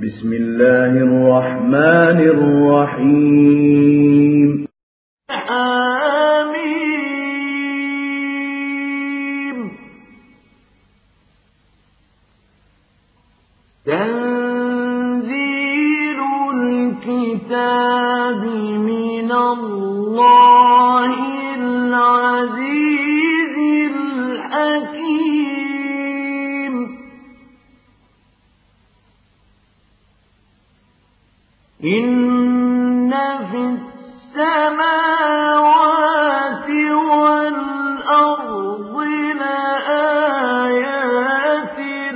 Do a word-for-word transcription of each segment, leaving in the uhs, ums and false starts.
بسم الله الرحمن الرحيم. آمين. تنزيل الكتاب من الله العزيز الحكيم. إن في السماوات والأرض لآيات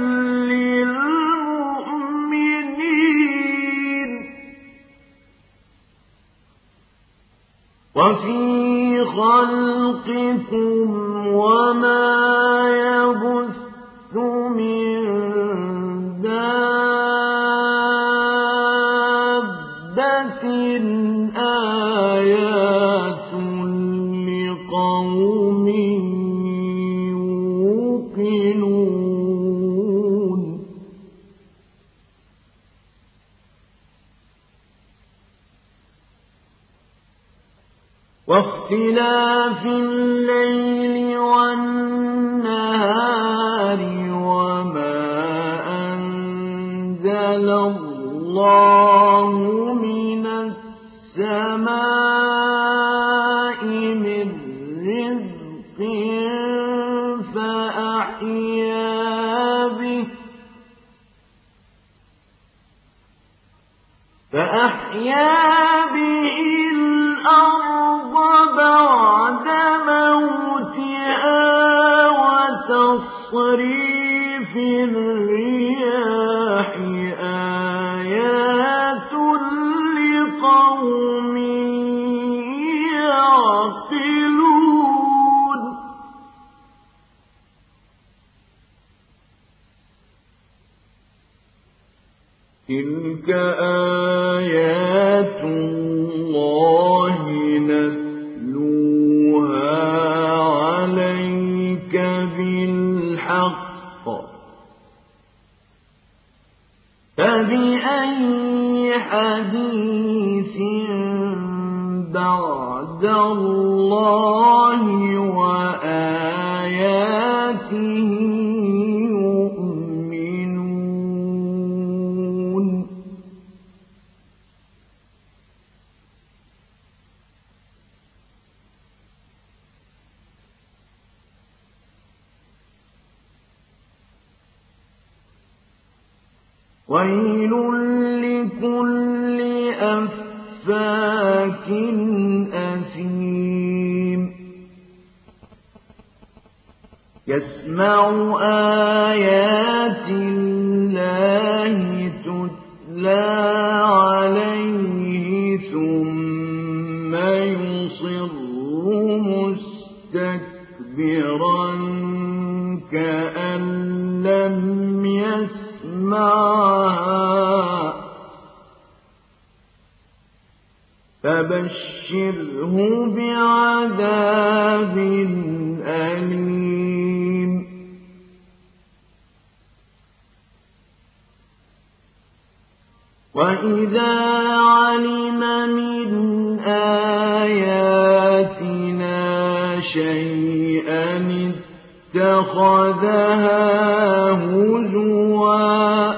للمؤمنين وفي خلقكم وما يبث من آيات لقوم يوقنون. واختلاف الليل والنهار وما أنزل الله من السماء من رزق فأحيا به فأحيا به الأرض بعد موتها وتصريف الرياح آيات لقوم يعقلون. تلك آيات الله نتلوها عليك بالحق فبأي حديث بعد الله وآياته يؤمنون. ويل لكل أفاك أثيم يسمع آيات الله تتلى عليه ثم يصر مستكبرا كأن لم يسمعها فبشره بعذاب أليم. وإذا علم من آياتنا شيئا اتخذها هزوا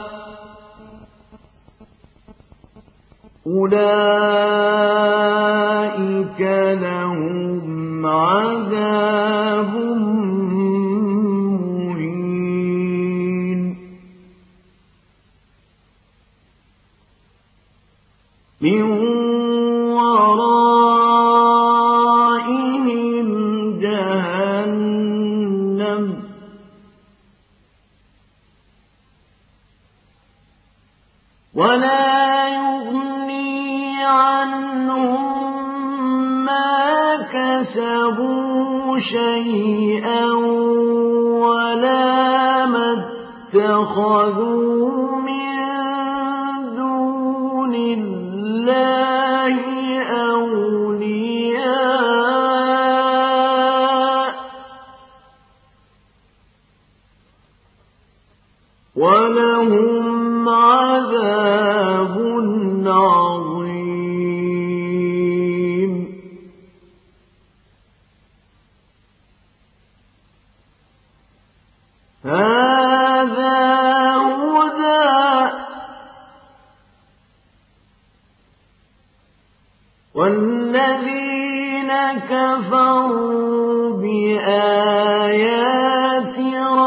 أولئك لهم عذاب مهين. من ورائهم جهنم ولا يغني عنهم ما كسبوا شيئا ولا ما اتخذوا من دون الله أولياء ولهم عذاب والذين كفروا بآيات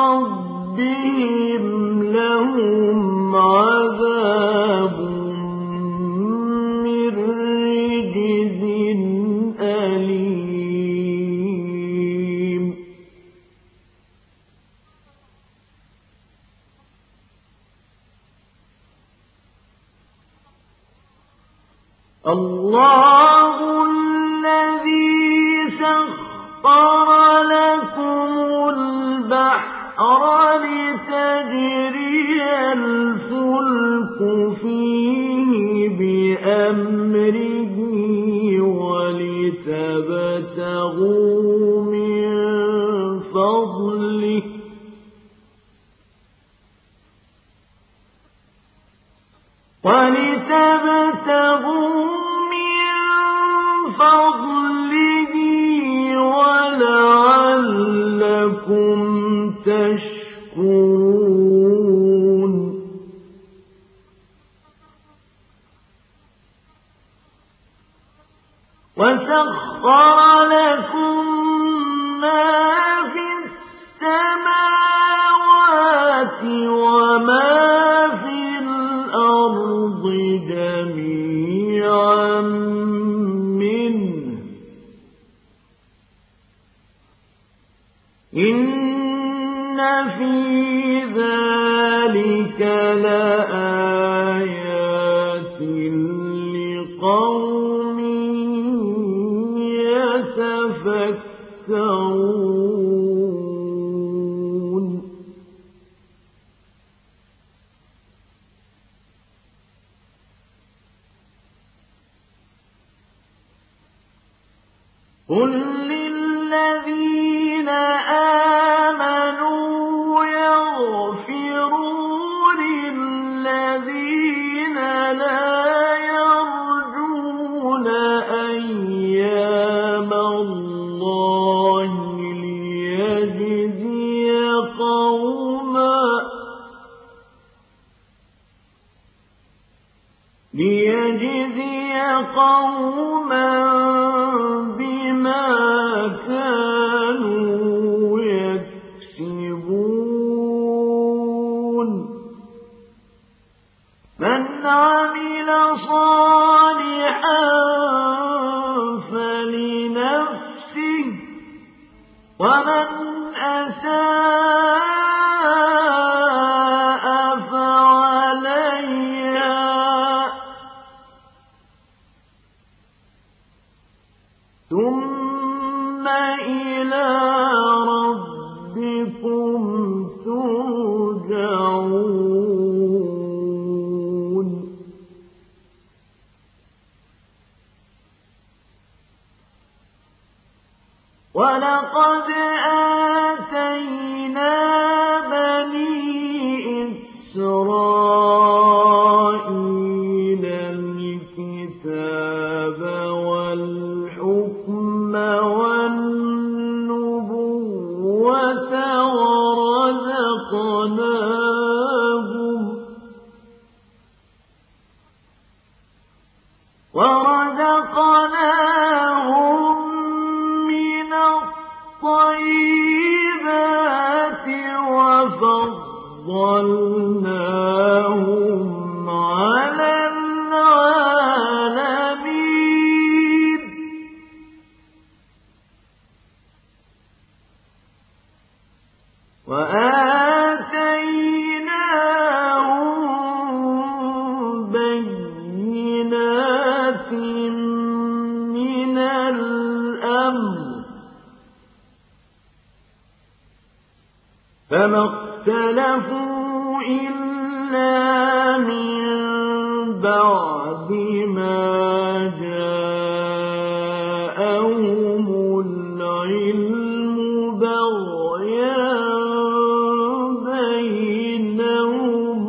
ربهم لهم عذاب من رجز أليم الله الذي سخر لكم البحر لتجري الفلك فيه بأمره ولتبتغوا من فضله ولتبتغوا من فضله ولعلكم تشكرون وسخر لكم ما في السماوات وما في الأرض جميعا منه إن في ذلك لآيات لقوم يتفكرون قل للذين آمنوا يغفروا للذين لا يرجون أيام الله ليجزي قوما ليجزي قوما بما كانوا يكسبون من عمل صالحا فلنفسه ومن أساء فعليها ثم إلى ربكم ترجعون ولقد آتينا بني إسرائيل الكتاب والحكم والنبوة ورزقناهم ورزقناهم من الطيبات وفضلناهم على العالمين وآتيناهم بينات من الأمر فما اختلفوا إلا من بعد ما جاءهم العلم بغيا بينهم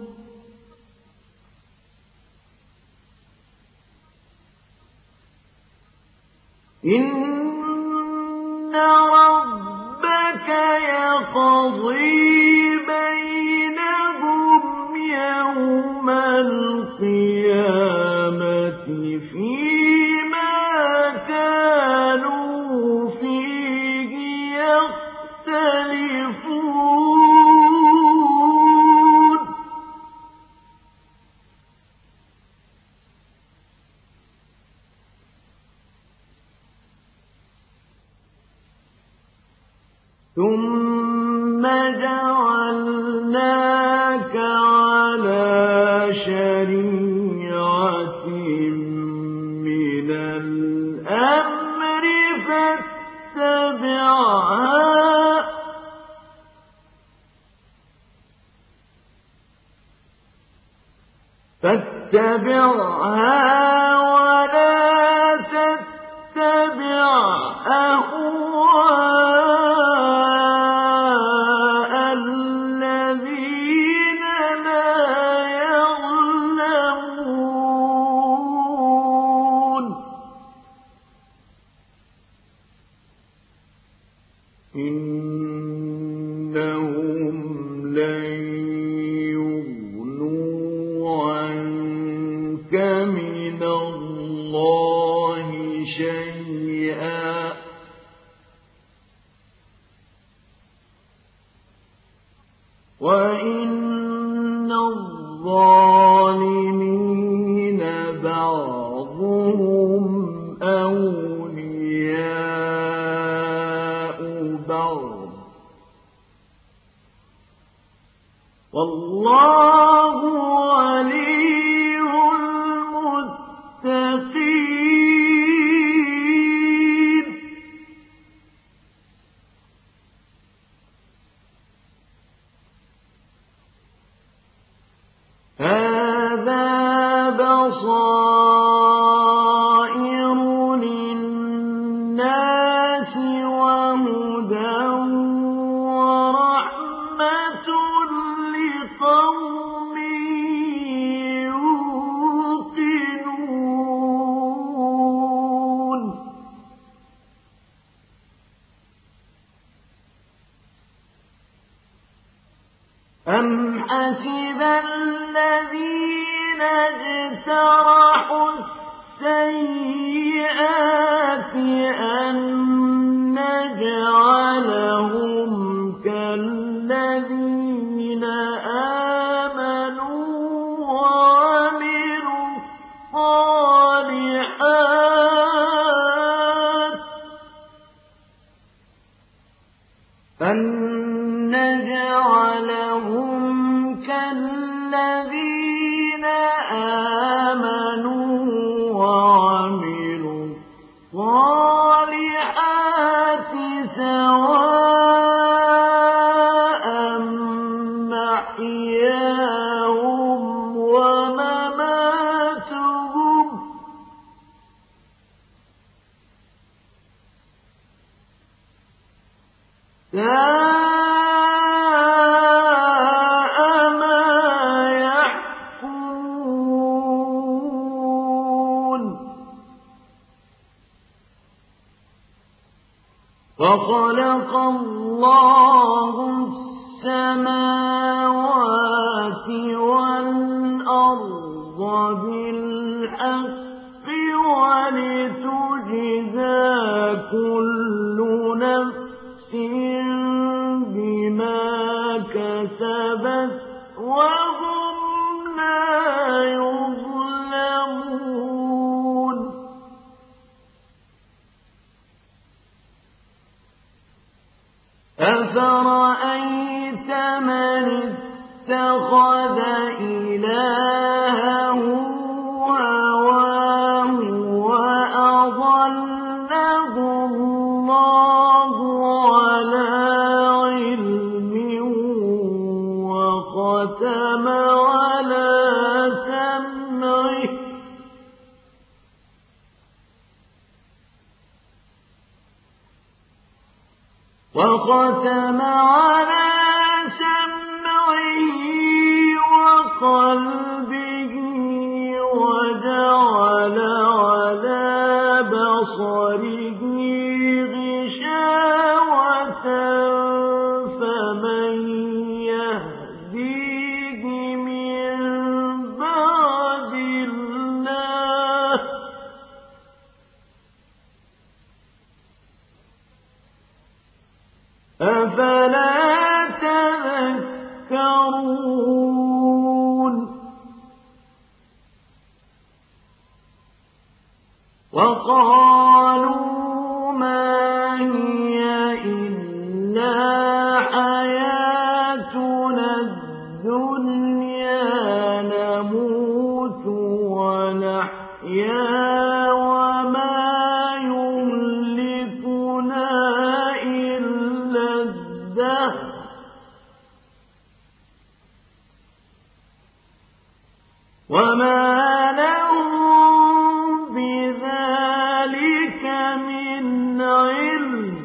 إن ربك يقضي بينهم يوم القيامة فيما ثم جعلناك على شريعة من الأمر فاتبعها فاتبعها ولا تتبع أهواء الذين لا يعلمون إنهم لن يغنوا عنك من الله شيئا وإن الظالمين بعضهم أولياء بعض والله ولي المتقين هذا بصائر للناس وهدى ورحمة لقوم يوقنون أم حسب الذين اجترحوا السيئات أن نجعلهم كالذين آمنوا وعملوا الصالحات أن نجعلهم كالذين آمنوا وعملوا الصالحات سواء محياهم ومماتهم ساء ما يحكمون وخلق الله السماوات والأرض بالحق ولتجزى كل نفس بما كسبت وهم لا يظلمون أفرأيت من اتخذ إلهه هواه وأضله الله على علم وختم على سمعه وختم على سمعه وقلبه وجعل على بصره غشاوة فمن يهديه من بعد الله أفلا تذكرون وقالوا ما هي إلا حياتنا الدنيا نموت ونحيا وما يهلكنا إلا الدهر وما لهم بذلك من علم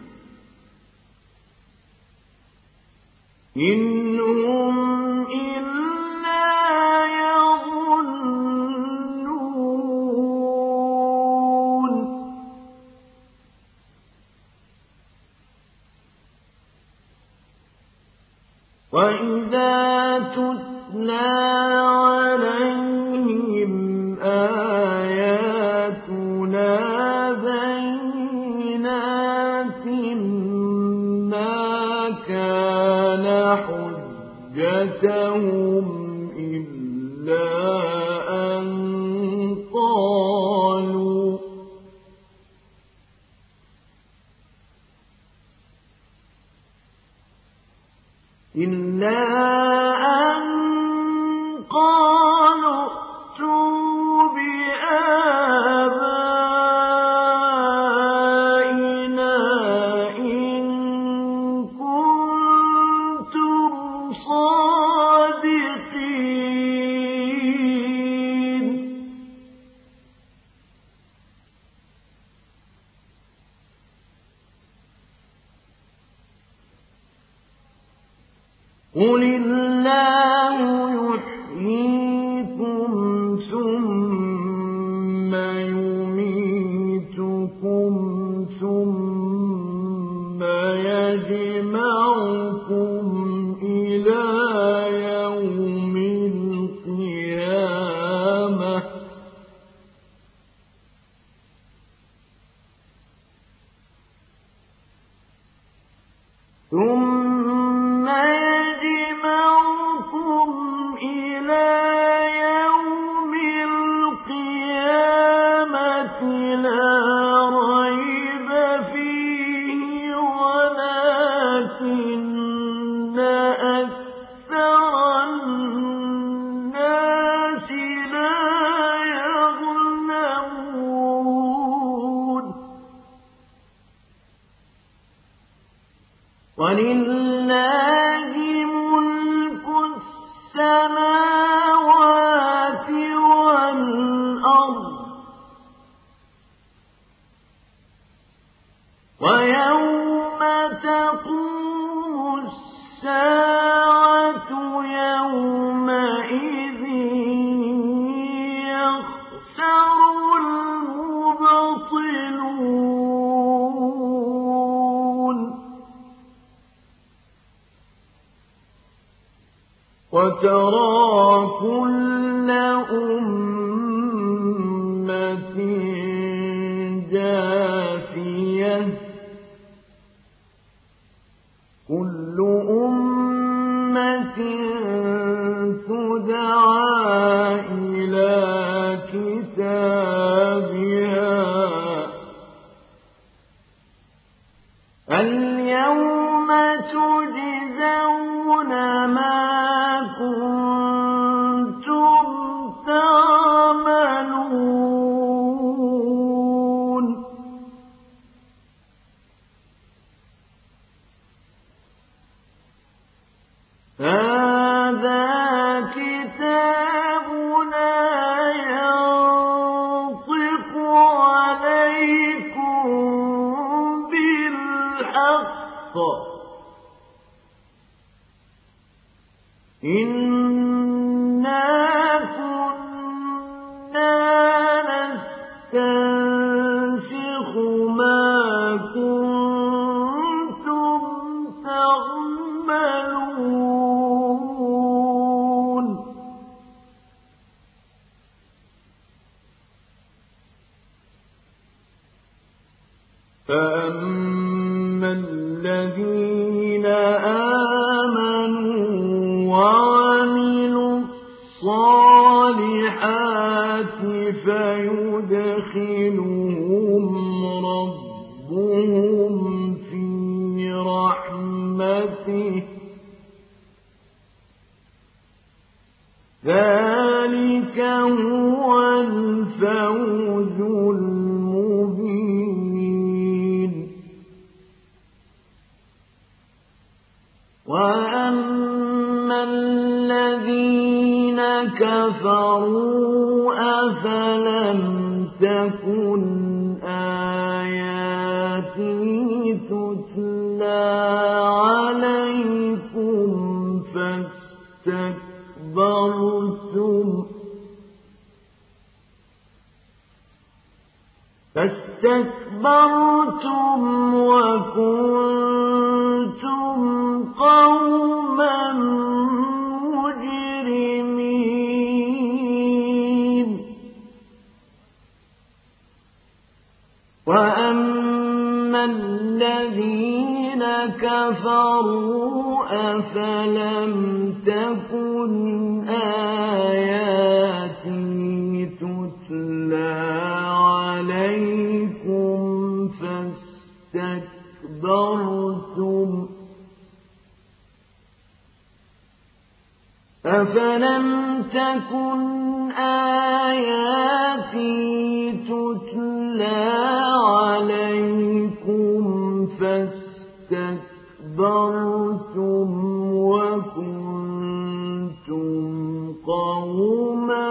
إن هم إلا يظنون وإذا تتلى عليهم آياتنا بينات ما كان حجتهم إلا أن قالوا إلا أن قالوا ائتوا بآبائنا إن كنتم صادقين قل الله يحييكم ثم يميتكم ثم يجمعكم إلى يوم القيامة ثم يجمعكم إلى يوم القيامة لا ريب فيه ولكن أكثر الناس لا يعلمون ولله ملك السماوات والأرض ويوم تقوم الساعة يومئذ يخسر المبطلون وترى كل أمة جاثية كل أمة تدعى إلى كتابها اليوم تجزون ما كنتم تعملون هذا كتابنا ينطق عليكم بالحق إنا كنا نستنسخ ما كنتم تعملون فأما الذين آمنوا وعملوا الصالحات فيدخلهم ربهم في رحمته ذلك هو الفوز المبين. وأما الذين كفروا أفلم تكن آياتي تتلى عليكم فاستكبرتم فاستكبرتم وكنتم قوما مجرمين. وأما الذين كفروا أفلم تكن آياتي تتلى عليكم فاستكبرتم أفلم تكن آياتي تتلى عليكم فاستكبرتم وكنتم قوما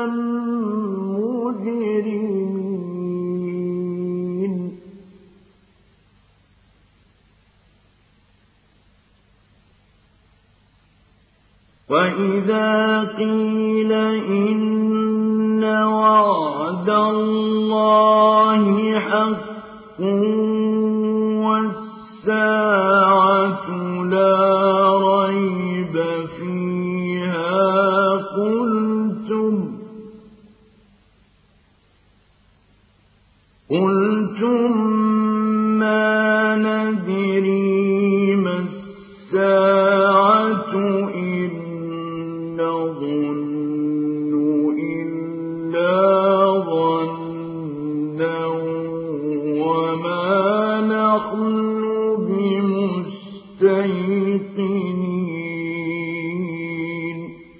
مجرمين. وإذا قيل إن وعد الله حق والساعة لا ريب فيها قلتم قلتم ما ندري ما الساعة إن نظن إلا ظنا وما نحن بمستيقنين.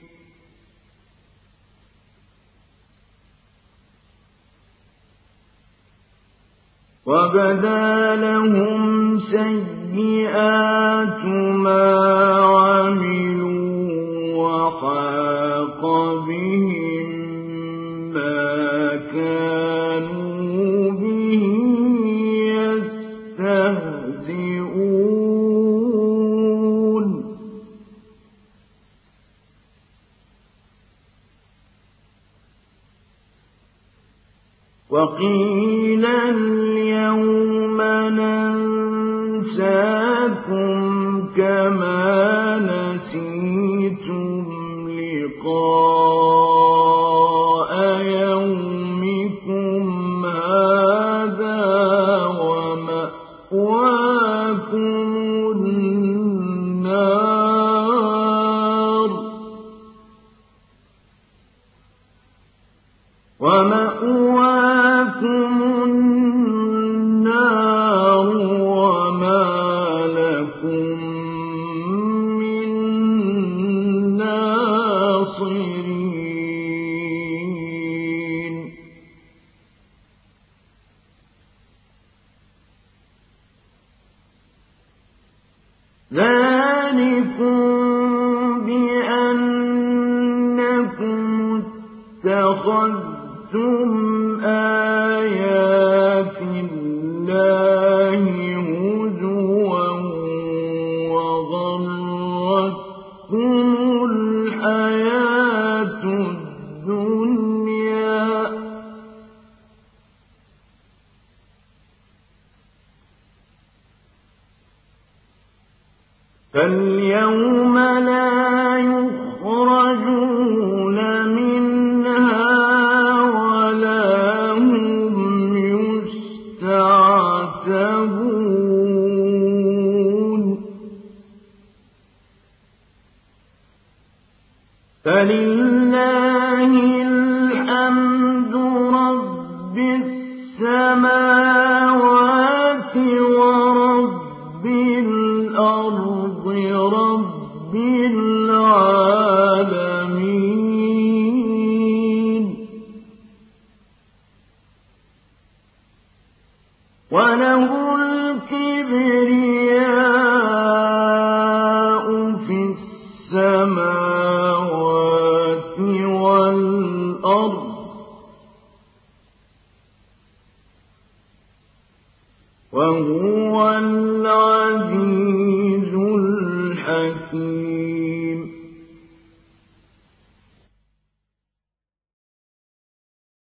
وبدا لهم سيئات ما عملوا وحاق بهم ما كانوا به يستهزئون. وقيل اليوم ننساكم كما نسيتم لقاء يومكم هذا ومأواكم النار ومأواكم النار وما لكم من ناصرين. ذلكم بأنكم اتخذتم آيات الله هزوا وغرتكم الحياة الدنيا فاليوم لا يخرجون منها ولا هم يستعتبون. فلله الحمد رب السماوات ورب الأرض رب العالمين. وله الكبرياء في السماوات والأرض وهو العزيز